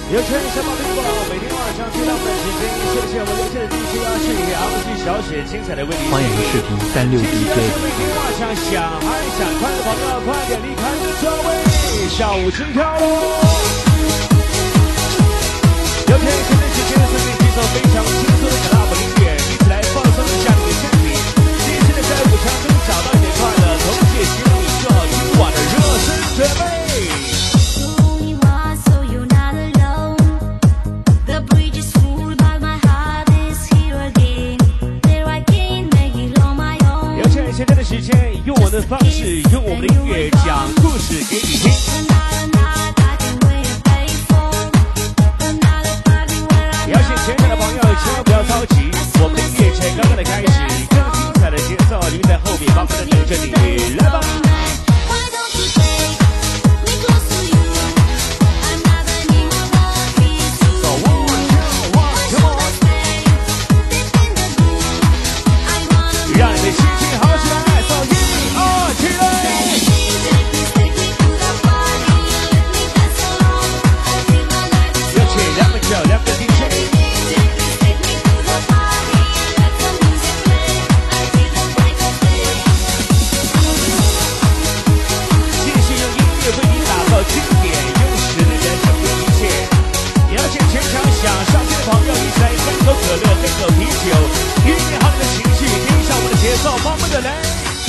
有请小宝贝宝，每天晚上听到我们的时间，谢谢我们热切的支持啊！是给RG小雪精彩的为你。 欢迎视频36 DJ。 每天晚上想嗨想快的朋友，快点离开座位，下午金跳喽！有请现在时间顺便节奏非常轻松的卡拉布音乐，一起来放松一下你的身体，尽情的在舞场中找到一点快乐，同时也希望你做好今晚的热身准备。现在的时间，用我的方式，用我们的音乐讲故事给你听。邀请全场的朋友千万不要着急，我们的音乐才刚刚的开始，更精彩的节奏就在后面，慢慢的等着你，来吧。让你的心情好起来，走1、2，起来！有请两个酒，两个 DJ。继续用音乐为你打造经典，用实力来拯救一切。邀请全场想上街的朋友一起来干口可乐，干口啤酒，预备好你的情绪，跟上我们的节奏，慢慢的来。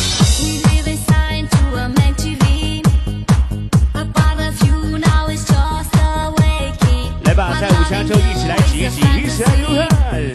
来吧，在舞场中一起来挤一挤，一起来流汗。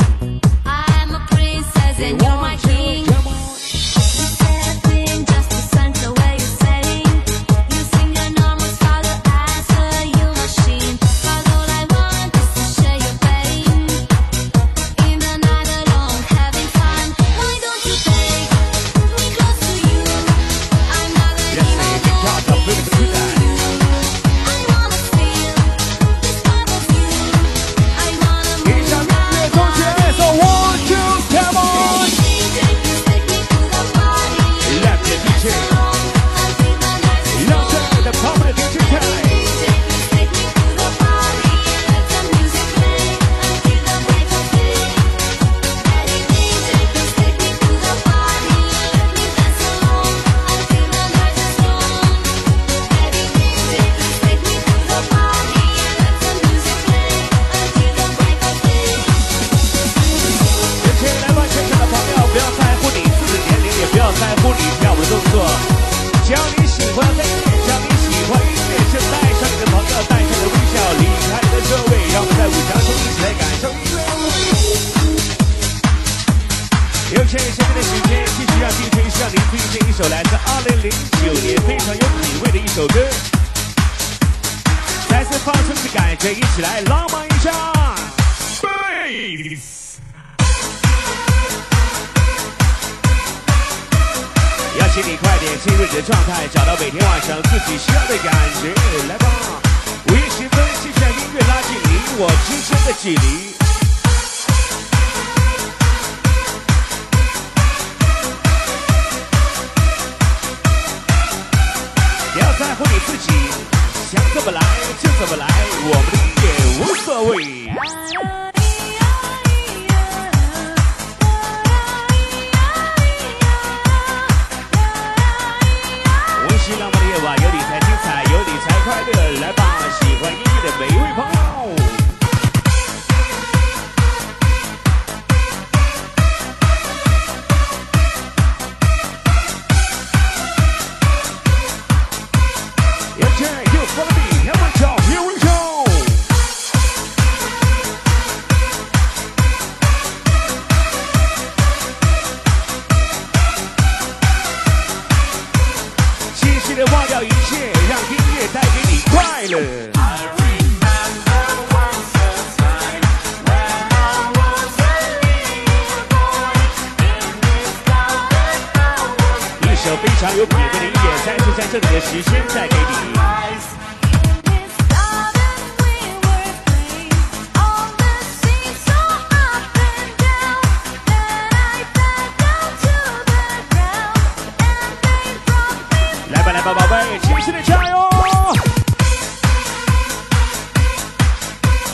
宝贝，继续的加油！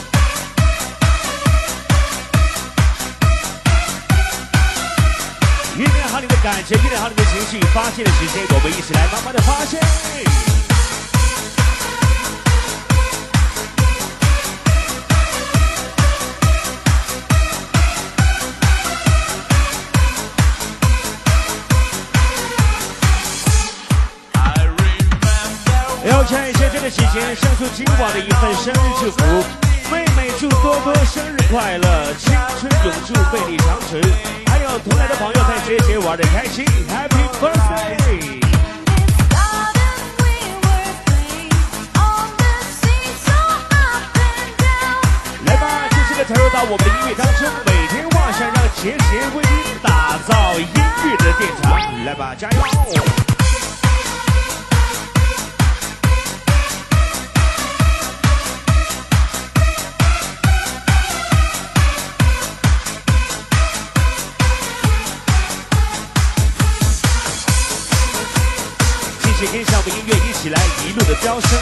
感觉，酝酿好你的情绪，发现的时间，我们一起来慢慢的发现。要趁现在的时间，送出今晚的一份生日祝福。妹妹祝多多生日快乐，青春永驻，魅力长存。还有同来的朋友在这节玩的开心 ，Happy Birthday！ 来吧，继续的投入到我们的音乐当中，每天晚上让杰杰为你打造音乐的殿堂。来吧，加油！跟上我们音乐一起来一路的飙升。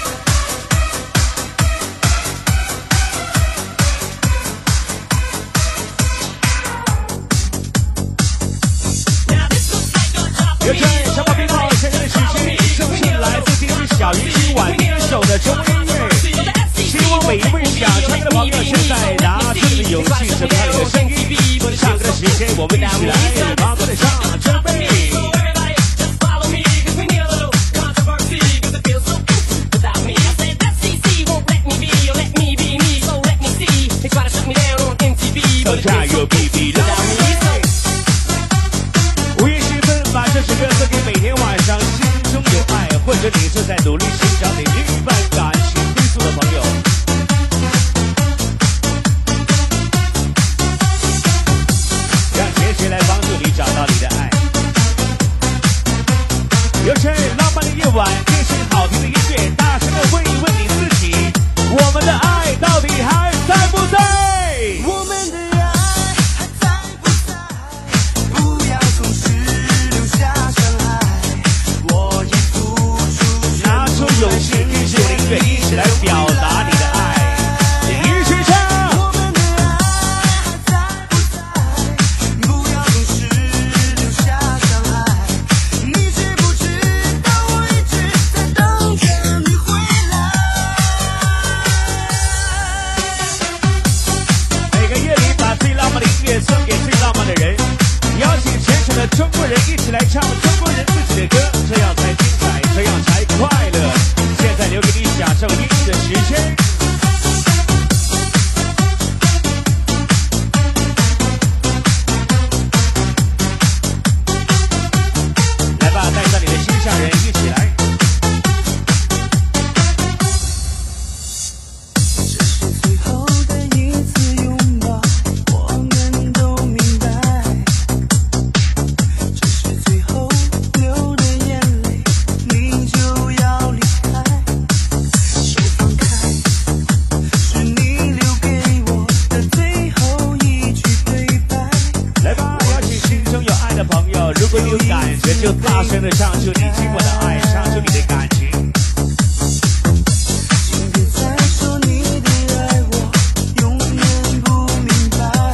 有请小宝冰帽，现在的时间就是来自 DJ 小鱼今晚第一首的中文音乐。希望每一位想唱歌的朋友现在拿出你的勇气，准备好你的声音。唱歌的时间，我们一起来慢慢的唱，准备。加油 ，BB！ 午夜时分，把这首歌送给每天晚上心中有爱，或者你正在努力寻找你另一半感情归宿的朋友。让杰杰来帮助你找到你的爱。有请浪漫的夜晚，听听好听的音乐，大声的问一问你自己：我们的爱到底还在不在？我们的。用心听着我的音乐，一起来表达你的爱，一起唱。我们的爱还在不在？不要总是留下伤害。你知不知道我一直在等着你回来？每个夜里把最浪漫的音乐送给最浪漫的人，邀请全场的中国人一起来唱中国人自己的歌，这样才精彩，这样才快乐。现在留给你享受音乐的时间。来吧，带上你的心上人一起来。这是最后的一次拥抱，我们都明白。这是最后流的眼泪，你就要离开。手放开，是你留给我的最后一句对白。来吧，邀请心中有爱的朋友，如果你有感觉，就大声的唱出你今晚的爱，唱出你的感情。请别再说你的爱我永远不明白，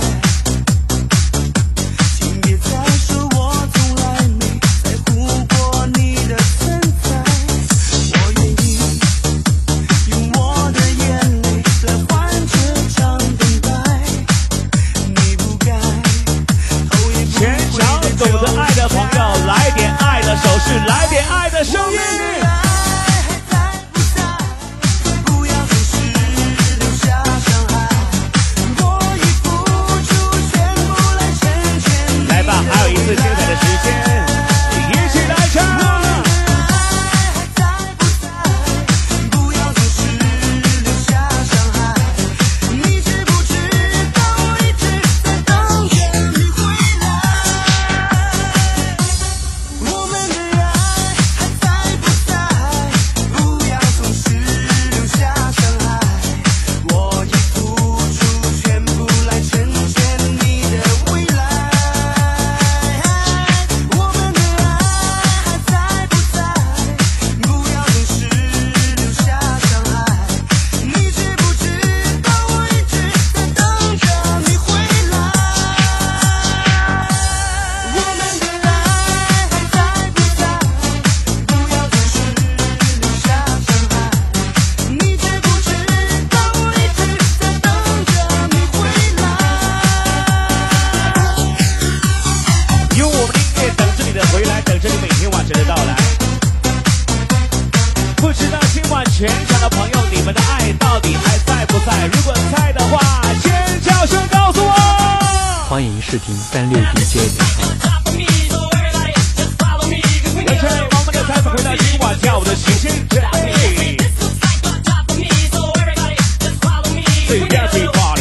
请别再说我从来没在乎过你的存在。我愿意用我的眼泪来换这场等待，你不该头也不回。全场懂得爱的朋友，来点爱的手势，来点爱的视听36 DJ。 有请我们的再次回到今晚跳舞的时间，最亮最华丽。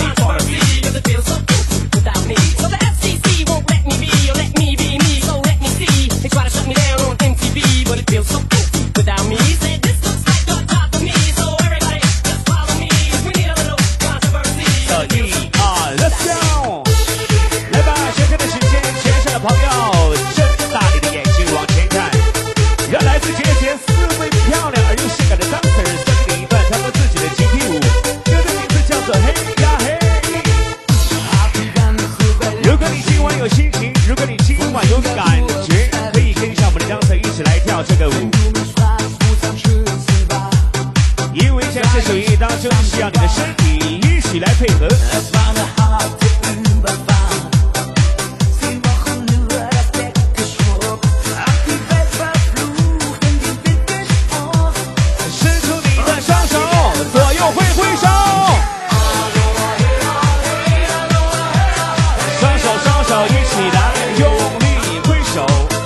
这个舞，因为在这首音乐当中，需要你的身体一起来配合。伸出你的双手，左右挥挥手，双手一起来用力挥手。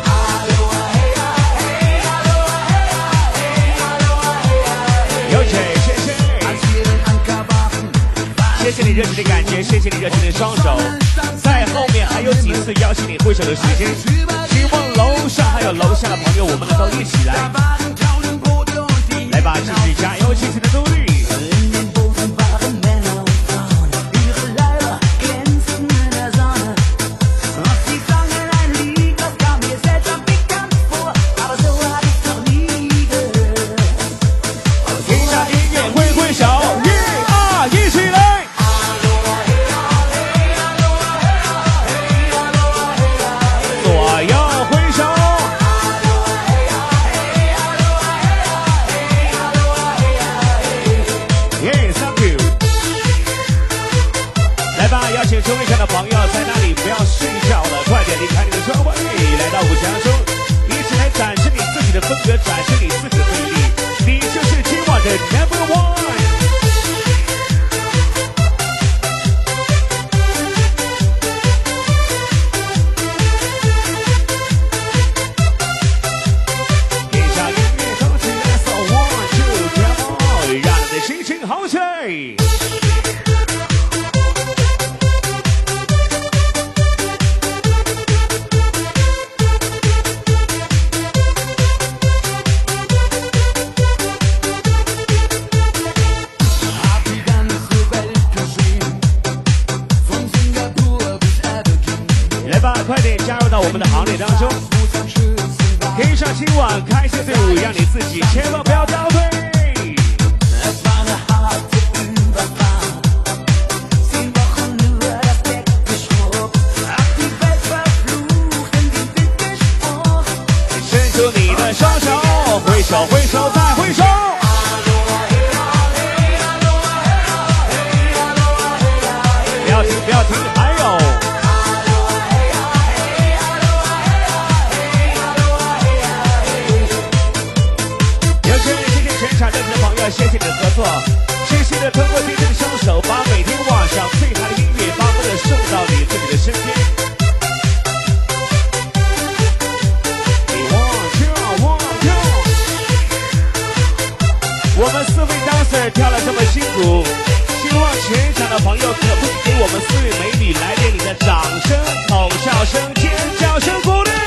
谢谢你热情的感觉，谢谢你热情的双手。在后面还有几次邀请你挥手的时间，希望楼上还有楼下的朋友，我们能够一起来，来吧，继续加油，继续的努力。听下音乐，挥挥手，1、2，一起来。请收音上的朋友在那里不要睡觉了，快点离开你的座位，来到舞台中，一起来展示你自己的风格，展示你自己的魅力，你就是今晚的 Number One。一下音乐动起来 ，So 1 2 come on， 让你的心情好起来。快点加入到我们的行列当中，跟上今晚开心队伍，让你自己千万不要倒退。伸出你的双手，挥手挥手再挥手。不要停，不要停，还有。全场热情的朋友，谢谢你的合作，谢谢你通过DJ的双手，把每天晚上最嗨的音乐发布的送到你自己的身边。我们4位 dancer 跳了这么辛苦，希望全场的朋友可不可以给我们4位美女来点你的掌声、吼笑声、尖叫声鼓励。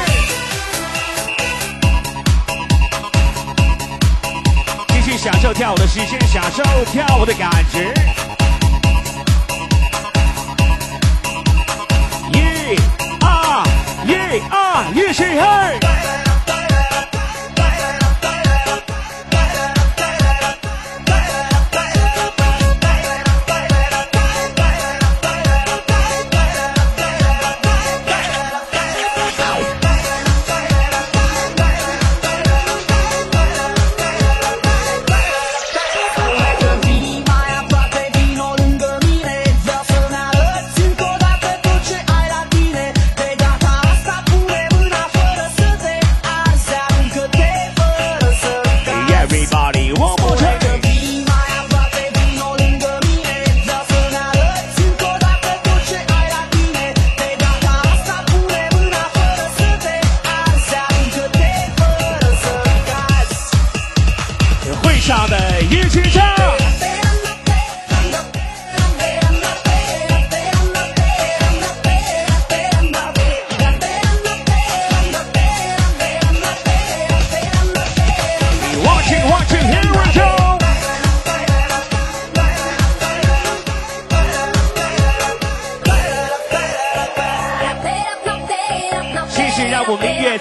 享受跳舞的时间，享受跳舞的感觉。1、2，一起嗨！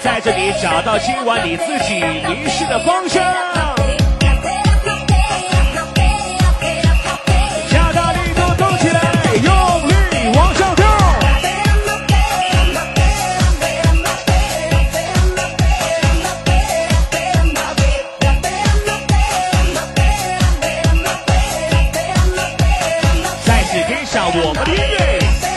在这里找到今晚你自己迷失的方向。加大力度，动起来，用力往上跳。再次跟上我们的音乐。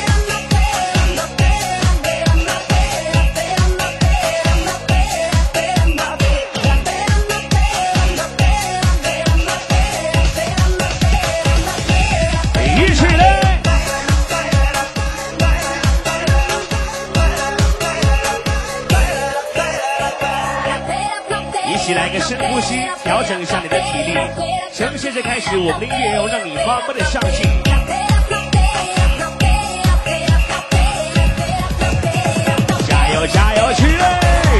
一起来个深呼吸，调整一下你的体力。从现在开始，我们的音乐要让你发挥的上劲。加油加油，起来！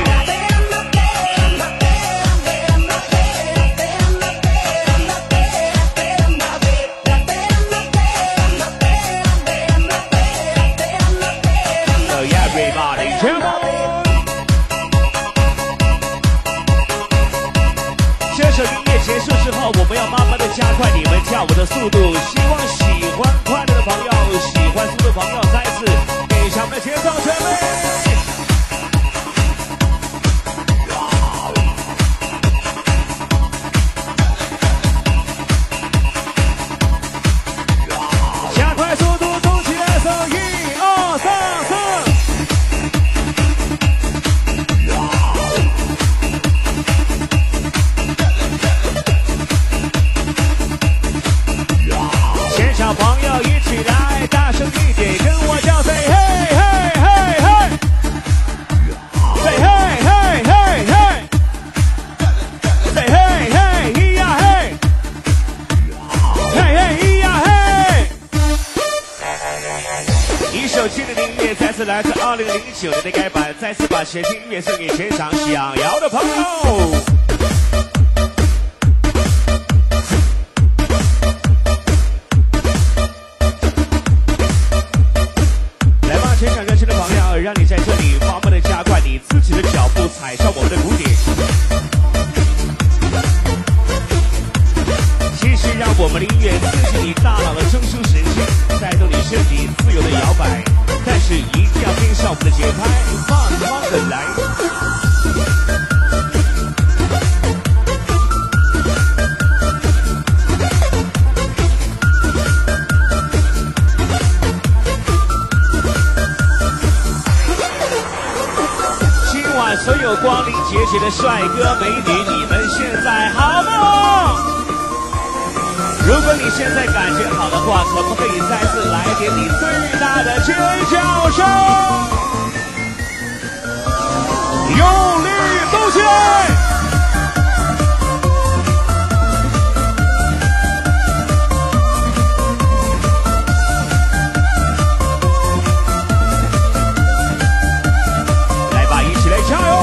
结束之后，我们要慢慢的加快你们跳舞的速度。希望喜欢快乐的朋友，喜欢速度的朋友，再次给上我们的节奏准备。加快速度，动起来，走，1、2、3、4。小朋友一起来，大声一点，跟我叫 say hey hey hey hey say hey hey hey hey say hey hey 咿呀嘿 hey hey 咿呀嘿。一首经典的音乐再次来自2009年的改版，再次把全新音乐送给全场想摇的朋友。让你在这里慢慢的加快你自己的脚步，踩上我们的鼓点。继续让我们的音乐刺激你大脑的中枢神经，带动你身体自由的摇摆，但是一定要跟上我们的节拍，慢慢的来。所有光临节节的帅哥美女，你们现在好吗？如果你现在感觉好的话，可不可以再次来点你最大的尖叫声？用力动起来！加油！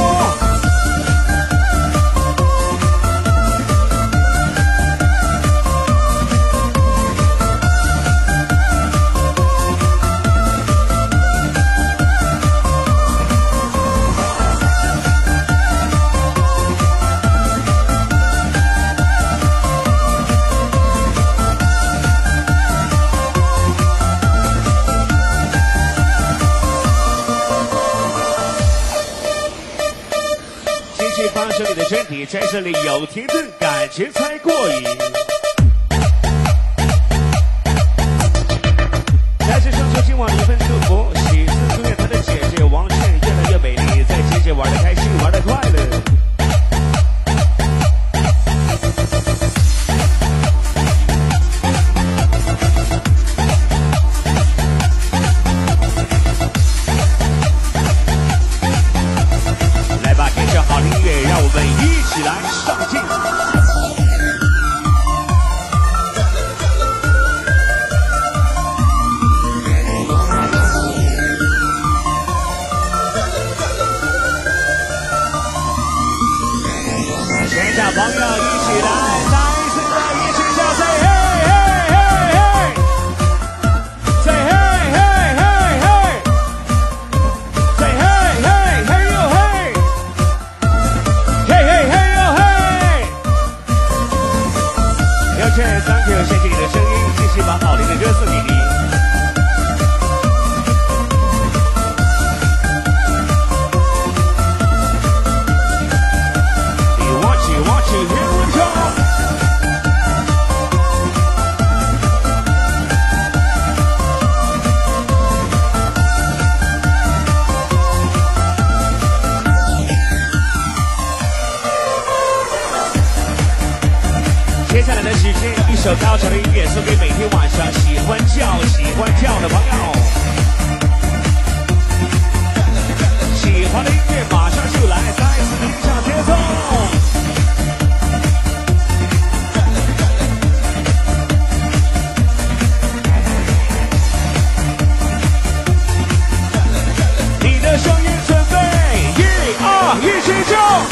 放松你的身体，在这里有甜的感觉才过瘾。再次送出今晚的一份祝福，喜事祝愿他的姐姐王倩越来越美丽，在姐姐玩得开心，玩得快乐。来吧，跟着好音乐，让我们一起来上进。 Thank you， 谢谢你的声音，谢谢把好听的歌送给你。Watch it, here we go。接下来的时间，一首高潮的音乐送给每天晚上喜欢叫的朋友。喜欢的音乐马上就来，再次跟上节奏。你的声音准备，1、2，一起叫。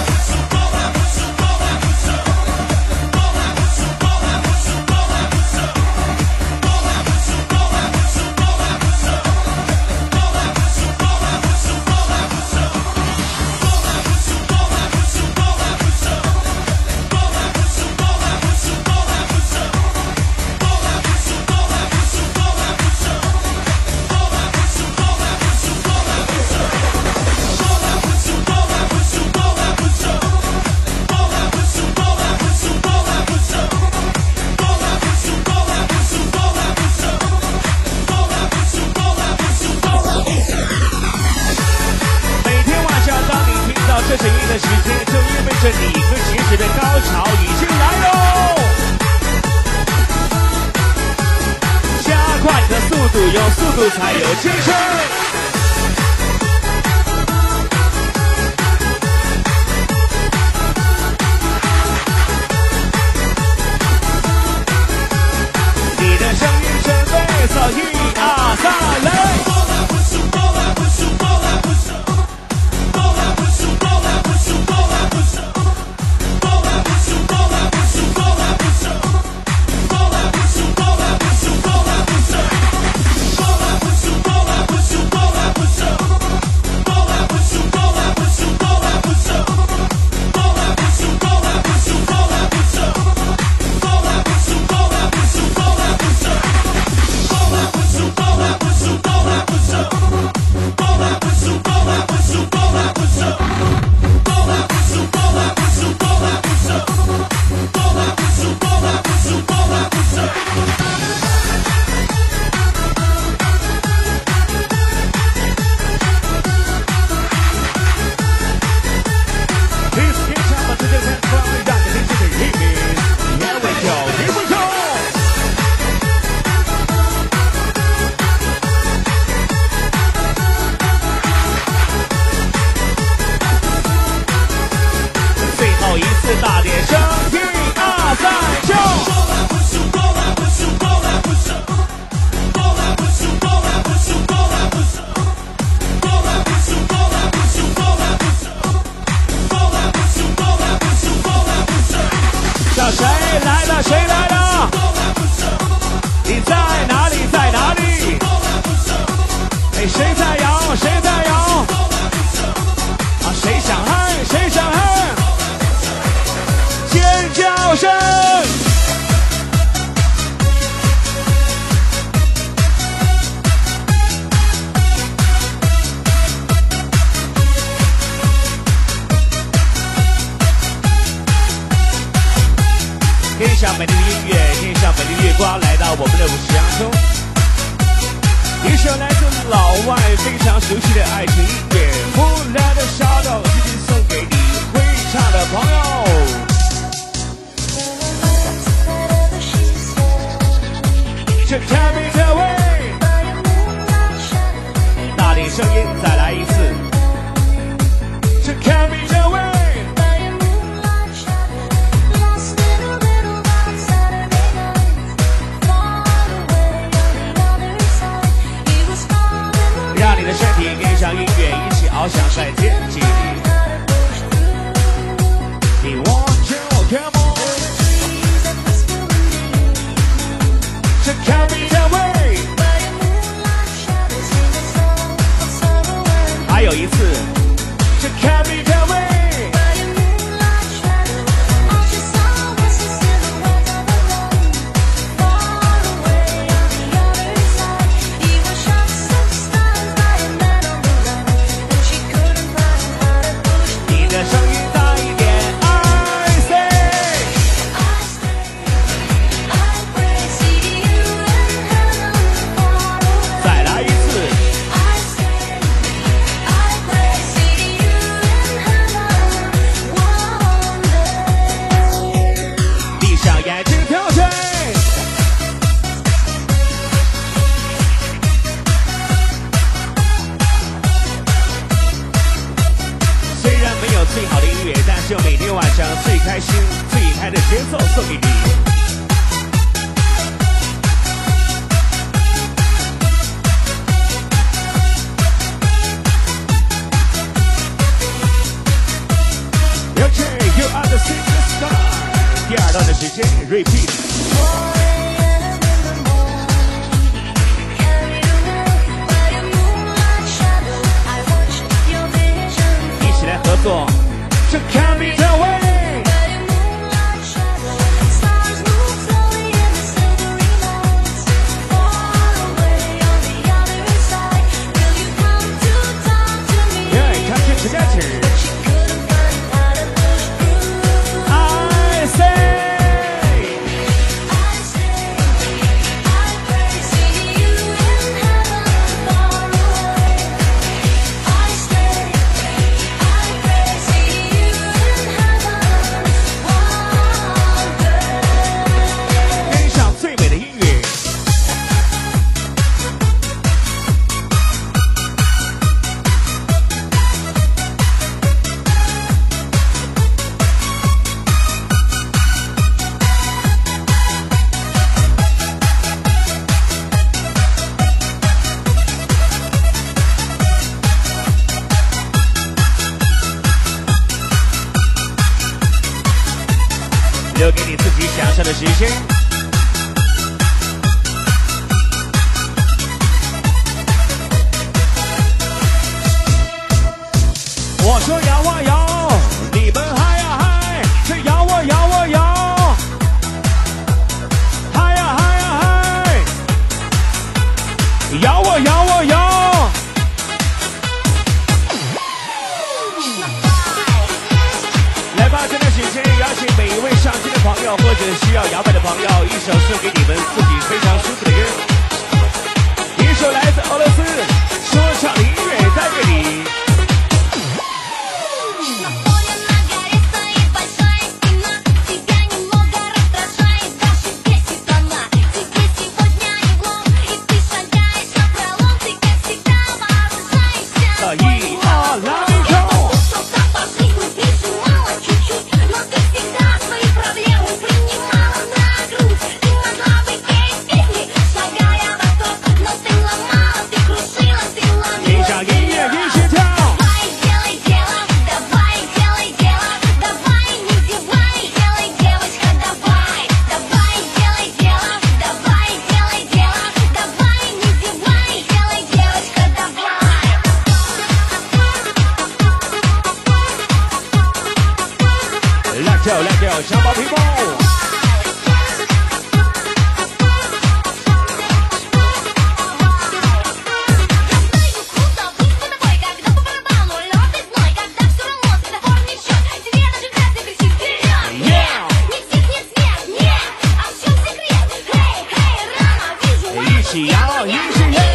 这声音的时间，就意味着你和鞋子的高潮已经来喽！加快你的速度，有速度才有精神。你的声音准备，走1、2、3，来！大点声，1、2、3，就！叫谁来了？谁来了？你在哪里？在哪里？哎，谁在摇？谁在摇？啊，谁想嗨？谁想嗨？尖叫声！天上美丽的音乐，天上美丽的月光，来到我们的舞池当中。一首来自老外非常熟悉的爱情音乐，《Moonlight Shadow》，今天送给你会唱的朋友。To carry the way， 大点声音，再来一次。To carry the way， 让你的身体跟上音乐，一起翱翔在天际里。你望着我 ，Come on。To carry the way， 还有一次 To carry the way， To 最开心、最嗨的节奏送给你。Okay, you are the superstar。第二段的时间 repeat。一起来合作，这 can be the way。Yeah, come to together。留给你自己享受的时间。我说摇啊摇，你们嗨呀嗨，这摇啊摇啊摇，嗨呀嗨呀嗨，摇啊摇啊摇。来吧，这段时间邀请每一位上镜的朋友或者需要摇摆的朋友，一首送给你们自己非常舒服的歌，一首来自俄罗斯说唱的音乐带给你。Let go， 小宝皮包。一起摇，一起摇。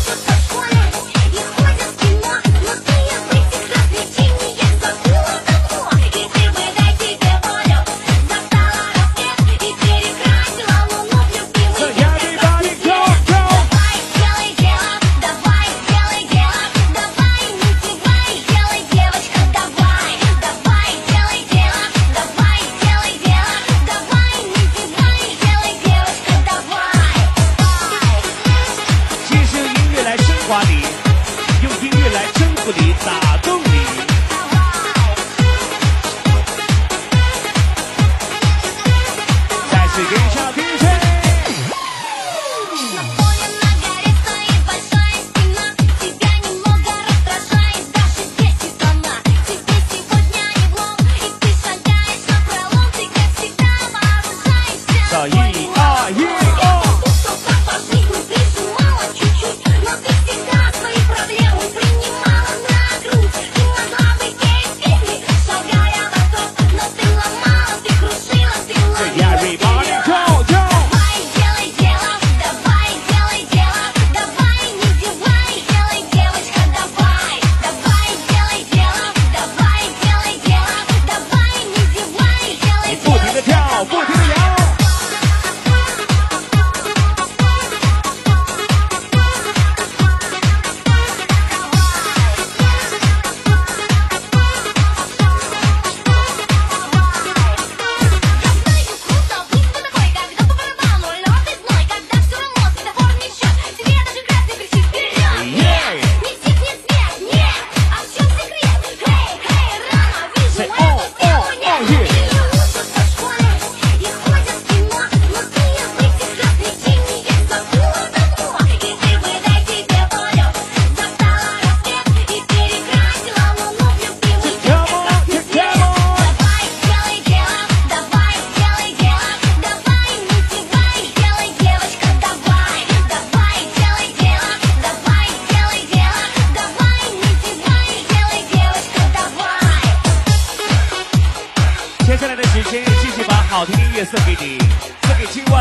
用音乐来征服你，打动你。再次给上 DJ。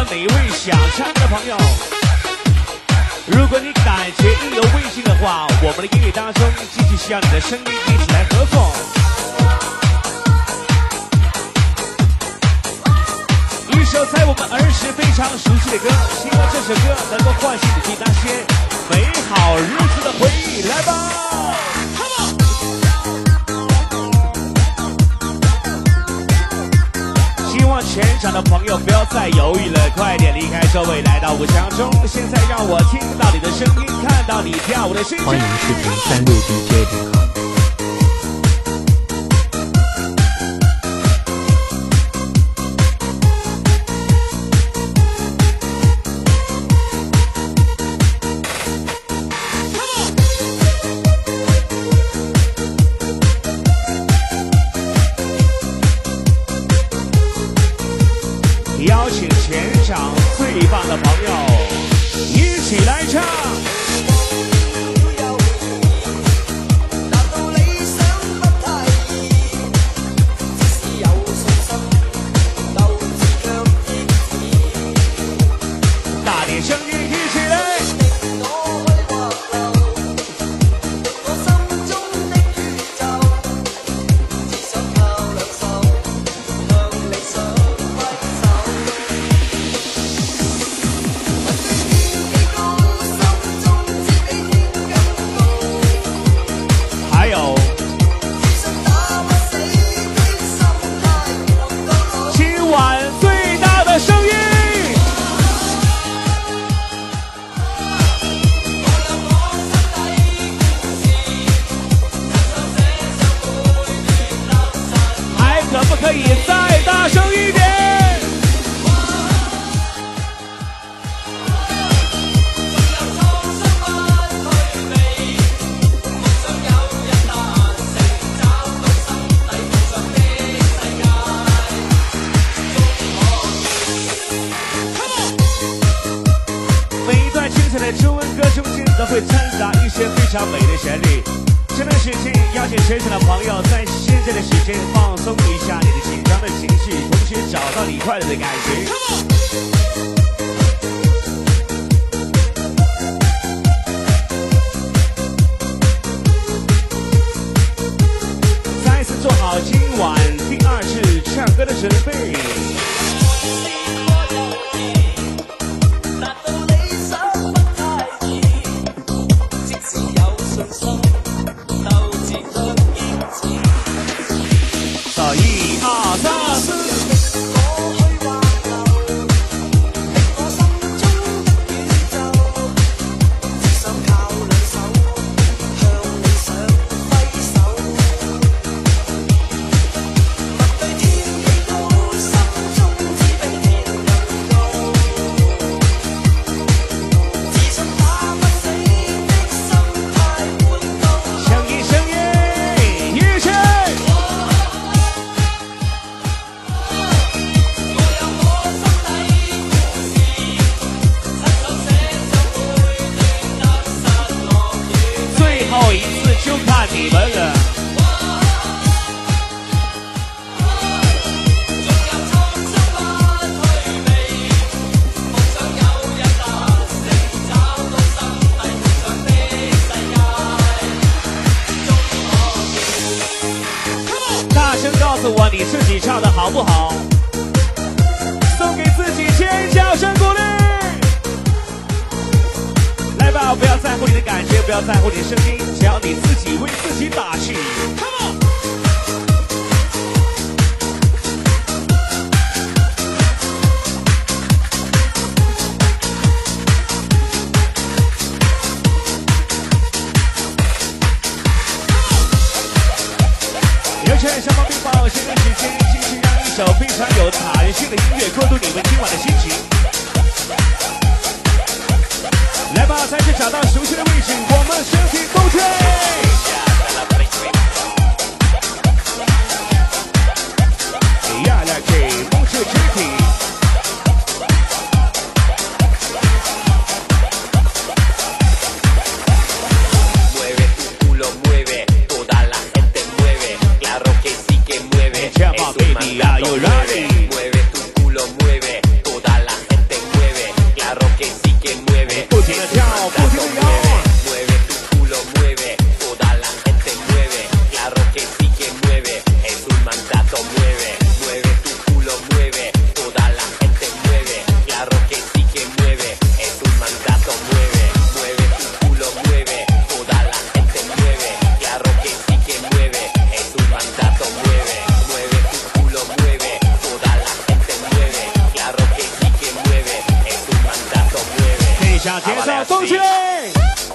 每一位想唱歌的朋友，如果你感觉意犹未尽的话，我们的音乐当中继续需要你的声音一起来合作。一首在我们儿时非常熟悉的歌，希望这首歌能够唤醒你对那些美好日子的回忆。来吧！希望全场的朋友不要再犹豫了，快点离开座位，来到舞场中。现在让我听到你的声音，看到你跳舞的瞬间。 欢迎视频36DJ 领航。 邀请全场最棒的朋友一起来唱。大点声音，一起来。可以再大声一点！每一段精彩的中文歌中间都会掺杂一些非常美的旋律。这段时间，邀请全场的朋友在现在的时间放松一下你的紧张的情绪，同时找到你快乐的感觉。再次做好今晚第二次唱歌的准备。你们了。大声告诉我你自己唱的好不好？送给自己尖叫声鼓励。来吧，不要在乎你的感觉，不要在乎你的声音，只要你自己为自己打气。Come on！ 有请上方冰雹，现在时间继续让一首非常有弹性的音乐过渡你们今晚的心情。来吧，再次找到熟悉的位置，我们身体共振。呀啦 K， 梦是肢体。Come on, baby, are you ready? Mueve tu culo, mueve, toda la gente 下节奏，动起来！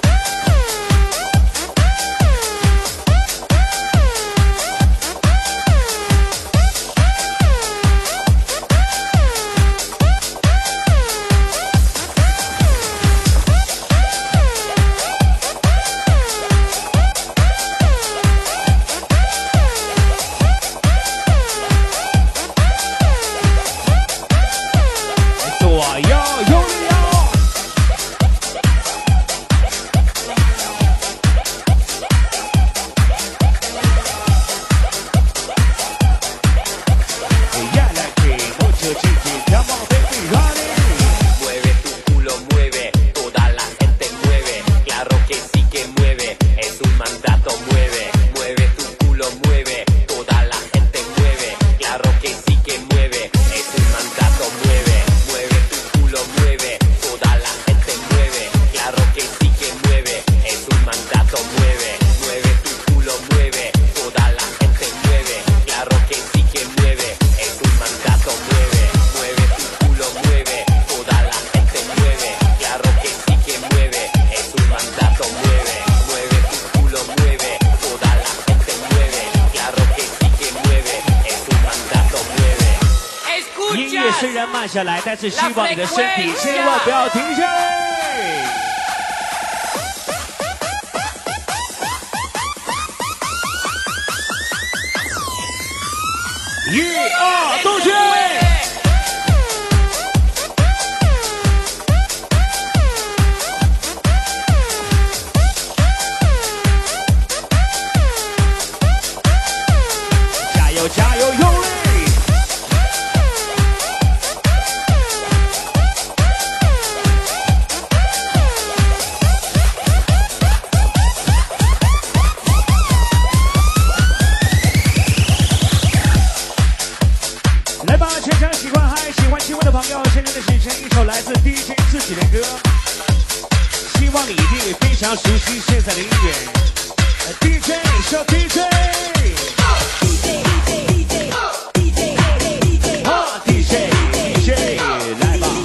虽然慢下来，但是希望你的身体千万不要停下来。1、2，动起来！加油，加油，用力！来吧，全场喜欢嗨、喜欢气味的朋友，现在的是一首来自 DJ 自己的歌，希望你一定也非常熟悉现在的音乐。DJ 小 DJ， 好 DJ 来吧。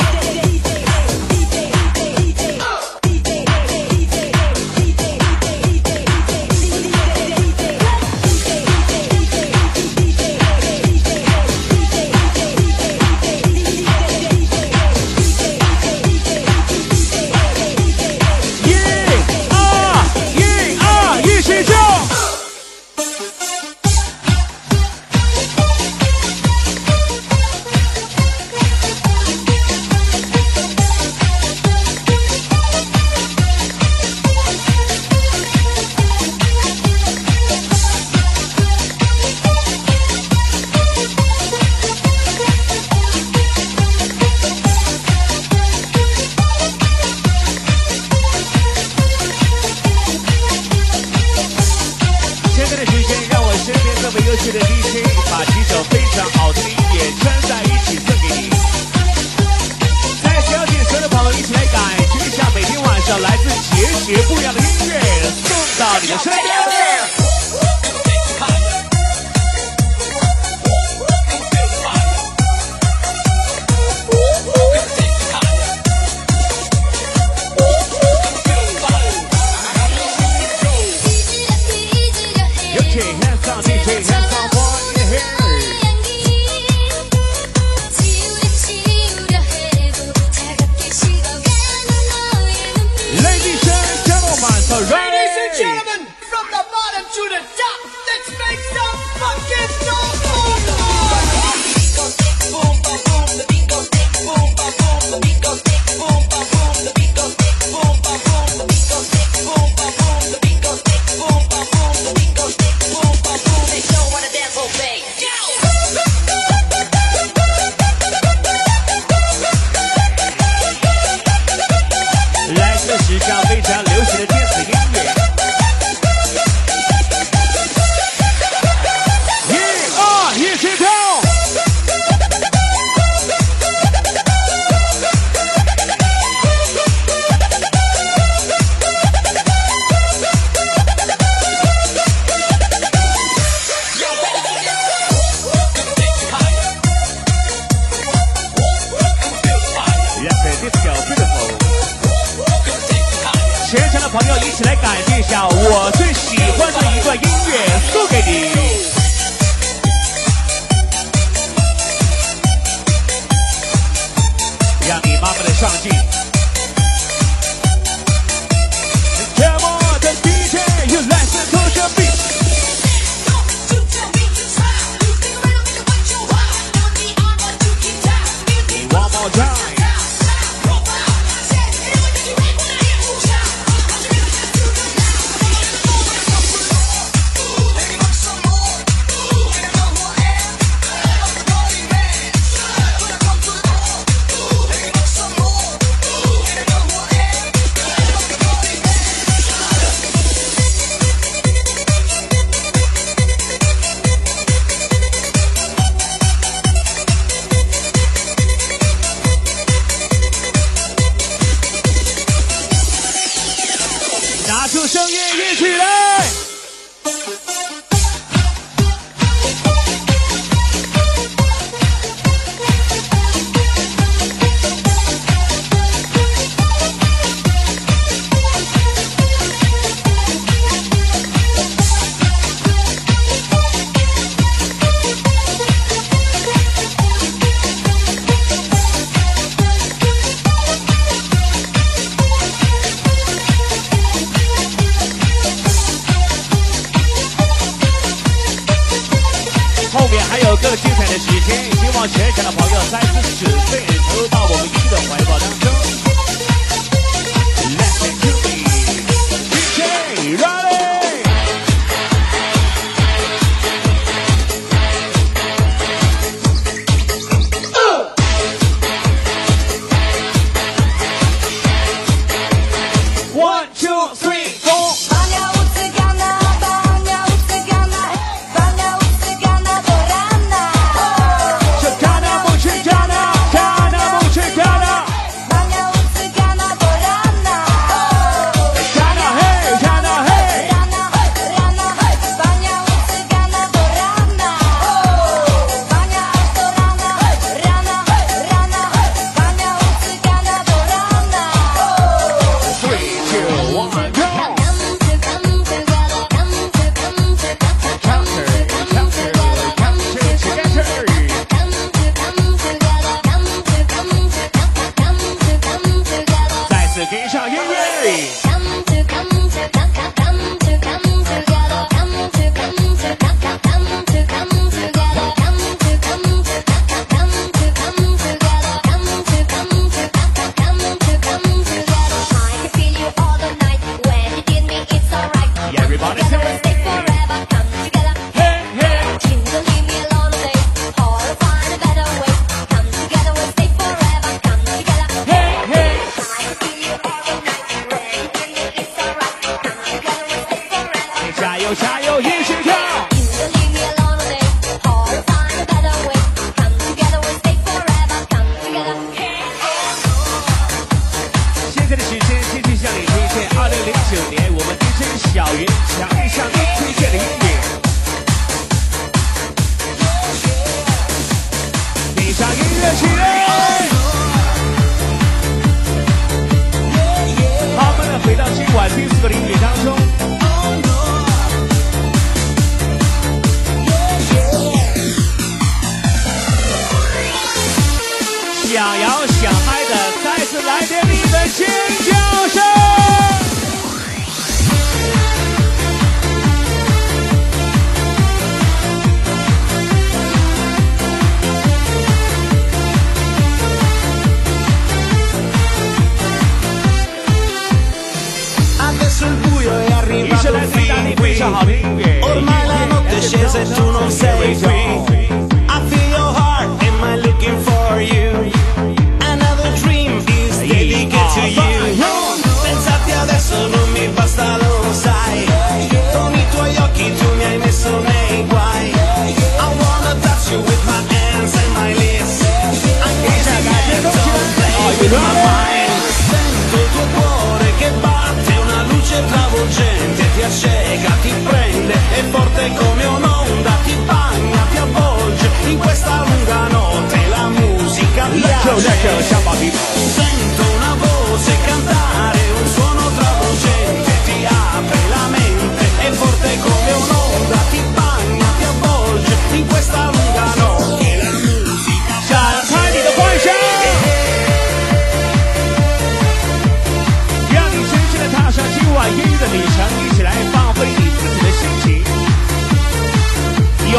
优秀的 DJ 把几首非常好听的音乐串在一起送给你，在小姐所有的朋友一起来感觉一下每天晚上来自节不一样的音乐送到你的身边。 全场的朋友一起来感谢一下我最喜欢的一段音乐，送给你。让你慢慢的上进。Come on, the DJ, you listen to the beat. One more time.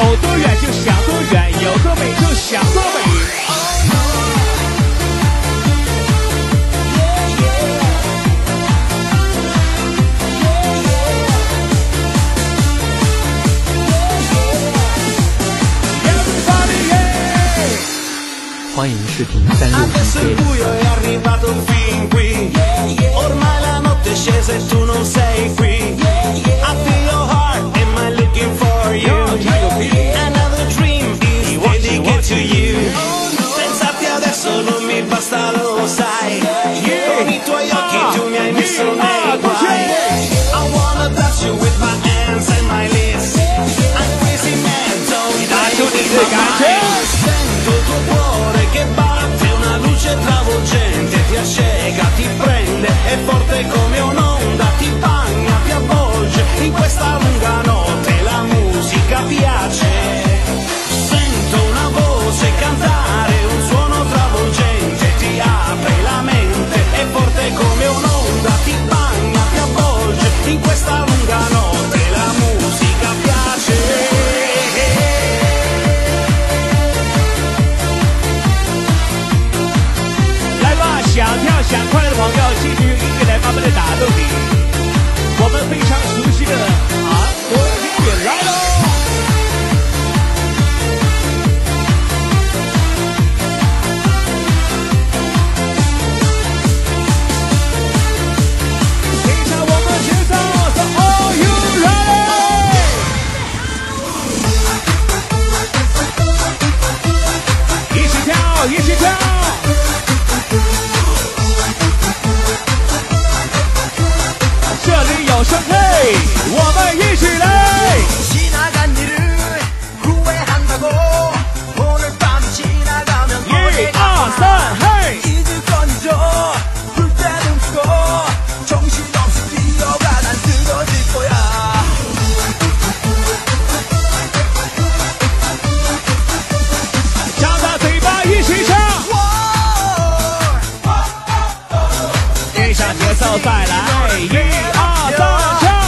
有多远就想多远，有多美就想多美。 欢迎视频36 Ormai la notte è scesa e tu non sei qui. I feel your heart, am I looking for you? Another dream is dedicated to you. Pensarti adesso non mi basta, lo sai. Con I tuoi occhi tu mi hai messo nei guai. I wanna touch you with my hands and my lips. I'm crazy man, don't die in my mind. Sento il tuo cuore che batte, una luce travolgente ti ascega, ti prende, è forte come un'onda, ti bagna, ti avvolge, in questa lunga notte la musica piace. Sento una voce cantare, un suono travolgente, ti apre la mente, è forte come un'onda, ti bagna, ti avvolge, in questa lunga notte la musica piace. 想跳想快乐的朋友，继续用音乐来慢慢的打动你。我们非常熟悉的韩国音乐来喽！听着我们节奏 ，So Are You Ready？ 一起跳，一起跳！ 这里有声嘿，我们一起来。1、2、3，嘿！张大嘴巴一起唱，跟上节奏再来，1、2、3，唱。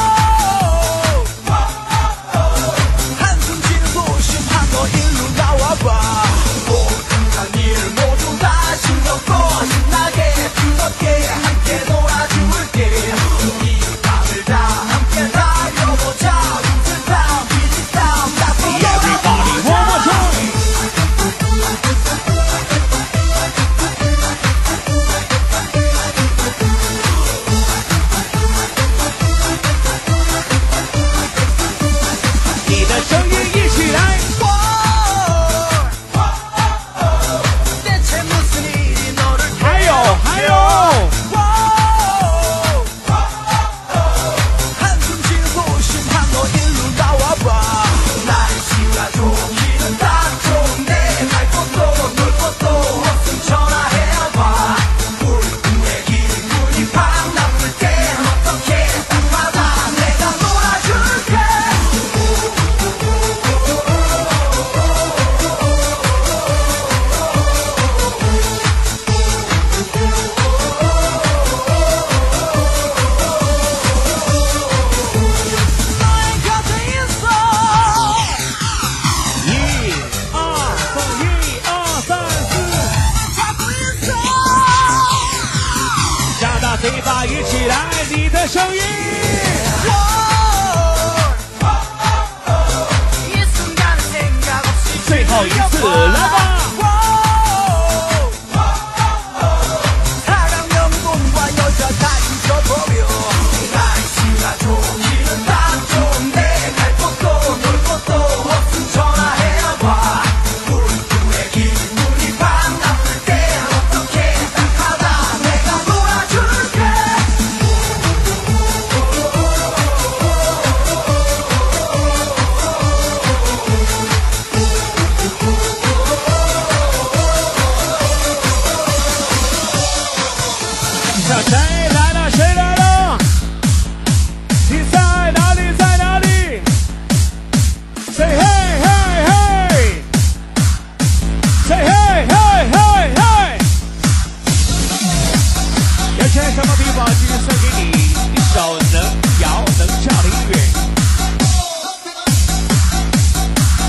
嘴巴一起来，你的声音。最后一次，来吧。 谁来了？谁来了？你在哪里？在哪里 ？Say hey hey hey。Say hey hey hey hey。要唱什么比宝今天送给你一首能摇能跳的音乐。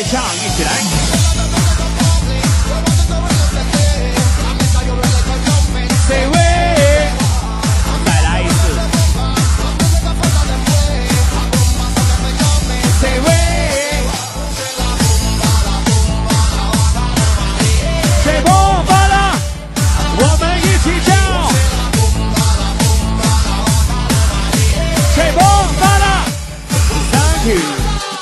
唱，一起来。谁为？再来一次。谁为？谁蹦吧啦？我们一起跳。谁蹦吧啦 ？Thank you。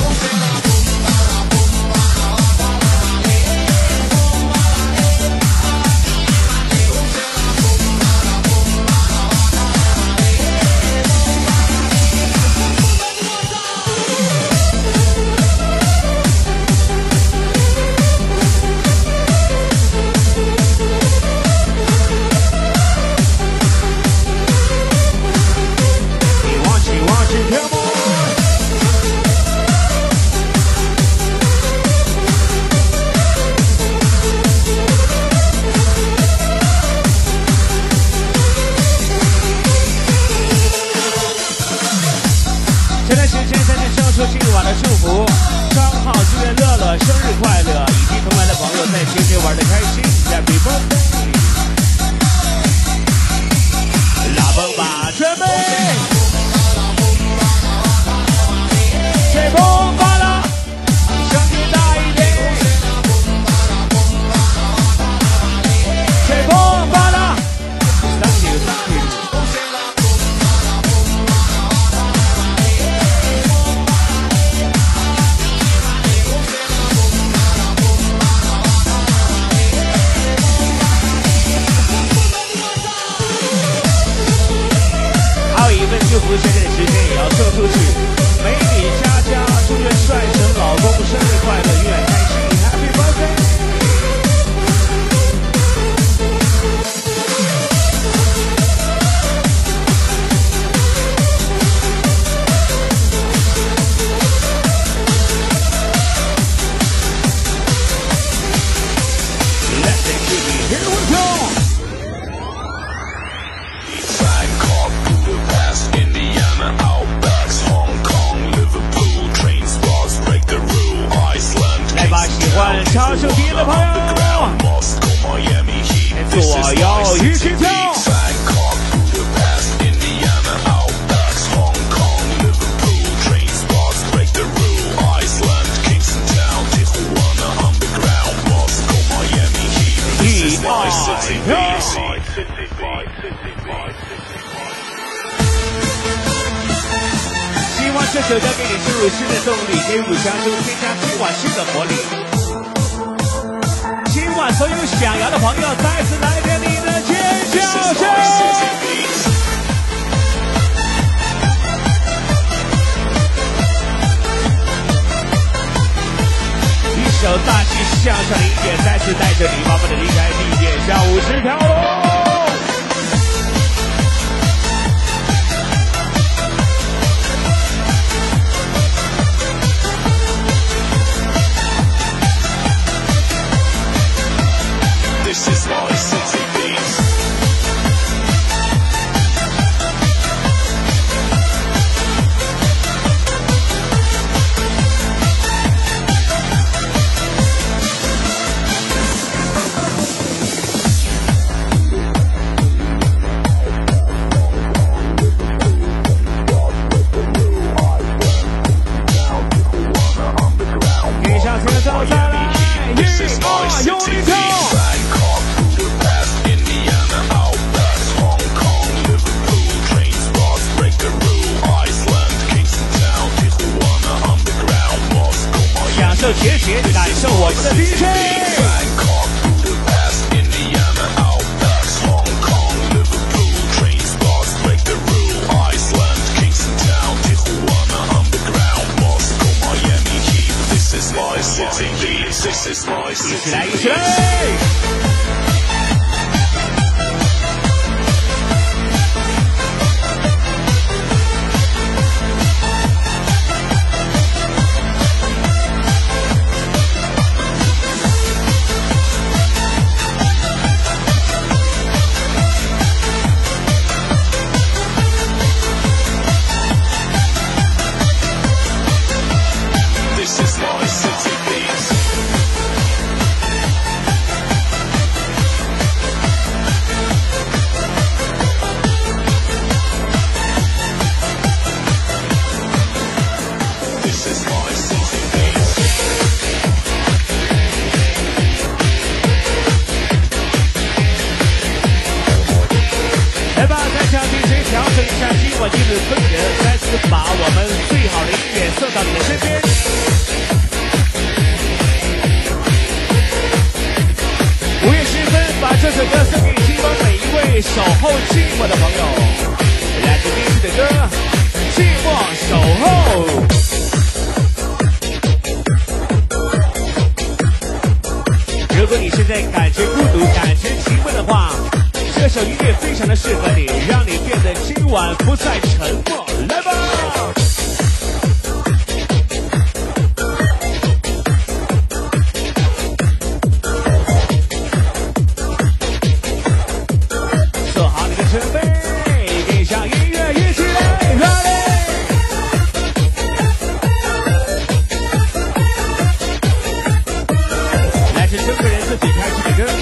今晚的祝福，张浩祝愿乐乐生日快乐，以及同来的朋友在天天玩的开心。Happy birthday！ 拉蹦吧，准备！谁蹦吧啦？声音大一点！谁蹦吧啦 ？Thank you, thank you。祝福现在的时间也要送出去，美女佳佳祝愿帅神老公生日快乐，永远开心 ，Happy birthday！ Let's take it, here we go！唱首歌的朋友，左右一起跳。希望这首歌给你注入新的动力，给武侠中添加今晚新的活力。今晚所有想要的朋友，再次来点你的尖叫声！一首大气向上的音乐，再次带着你慢慢的离开地点，向50跳喽！节节感受我们的 DJ。一起来，一起来！ 晚今日分别再次把我们最好的音乐送到你的身边。5月10分，把这首歌送给今晚每一位守候寂寞的朋友。来自第一的歌，寂寞守候。如果你现在感觉孤独、感觉寂寞的话，这首音乐非常的适合你，让你变得今晚不再沉默。来吧！做好你的准备，跟上音乐一起来 ，Ready！ 来自中国人自己开启的歌。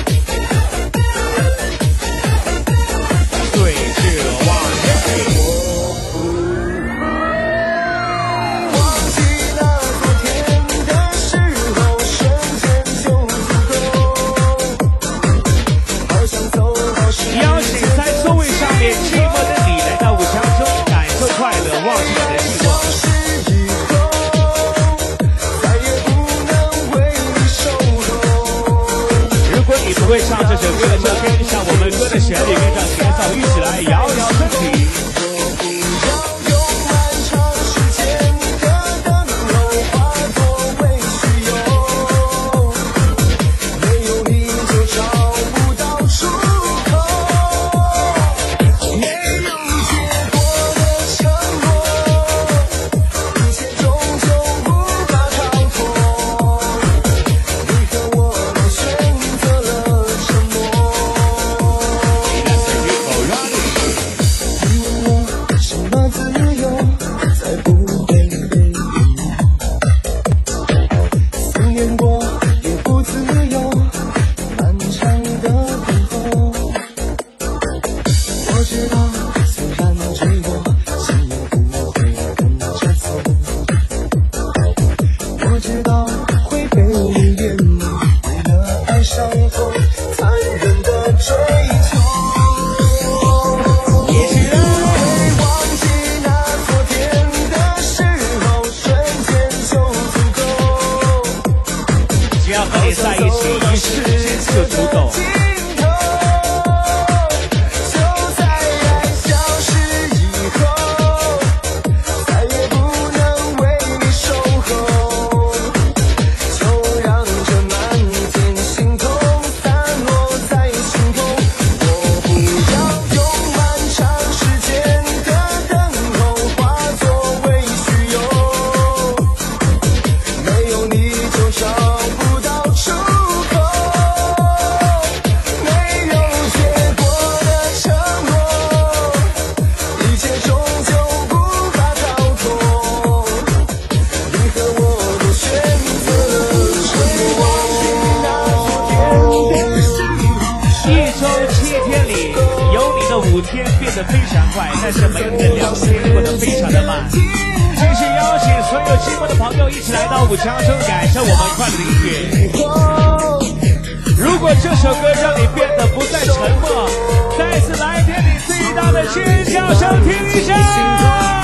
不会唱这首歌的就跟上我们歌的旋律，跟上节奏，一起来摇摇身体。5天变得非常快，但是每个人2天过得非常的慢。继续邀请所有寂寞的朋友一起来到五强中，感受我们快乐的音乐。如果这首歌让你变得不再沉默，再次来点你最大的尖叫声，听一下。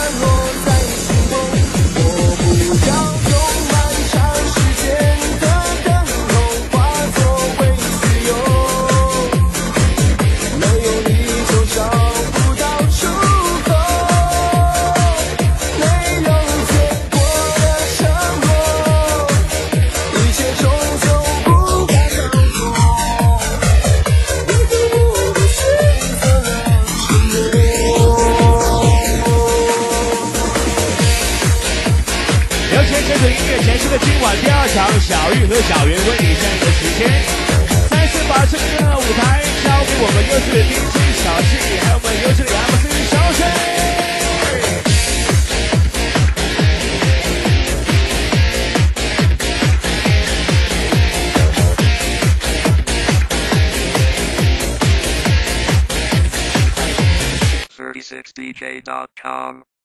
今晚第2场，小玉和小圆为你相应的时间，再次把这个舞台交给我们优质的 DJ 小七，还有我们优质的 MC 小水。 36dj.com